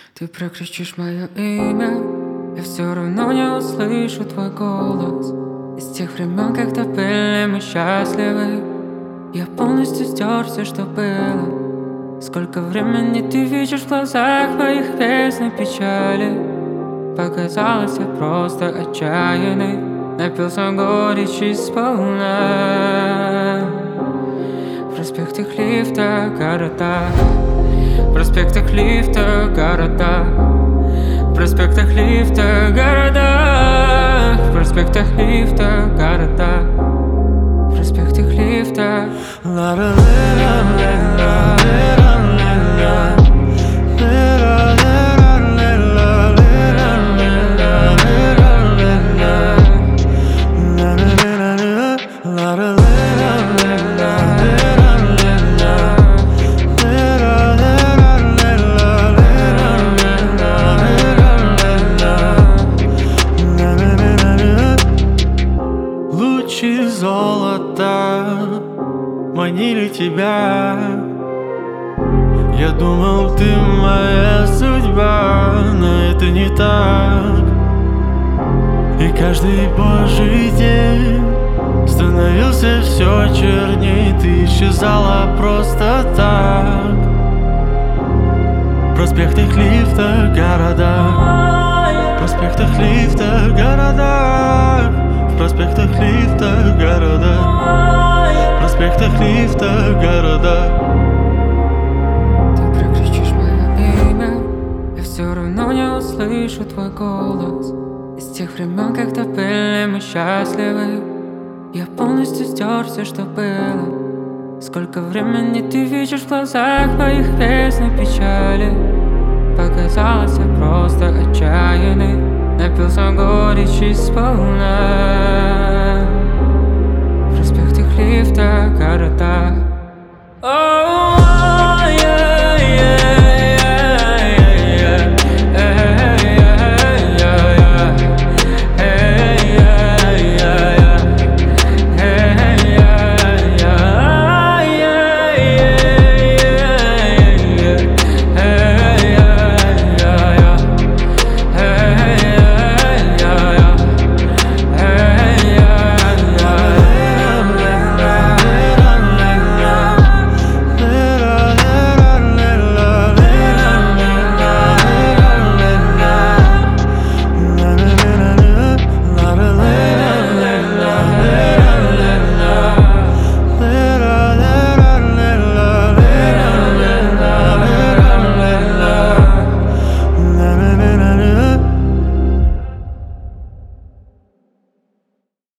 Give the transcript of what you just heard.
Ты прокричишь мое имя, я все равно не услышу твой голос. Из тех времен, когда были мы счастливы, я полностью стер все, что было. Сколько времени ты видишь в глазах моих песен печали. Показалось, я просто отчаянный, напился горечи сполна. В проспектах лифта города, в проспектах лифта города, в проспектах лифта города, в проспектах лифта города, в проспектах лифта. Лучи золота манили тебя. Я думал, ты моя судьба, но это не так. И каждый божий день становился все черней. Ты исчезала просто так. В проспектах лифта города, в проспектах лифта города, в проспектах лифта города, в проспектах лифта города. Ты прокричишь мое имя, я все равно не услышу твой голос. Из тех времен, когда были мы счастливы, я полностью стер все, что было. Сколько времени ты видишь в глазах моих песен печали. Показалось, я просто отчаянный, напился горечи сполна. В проспектах лифта города. Na na na na na.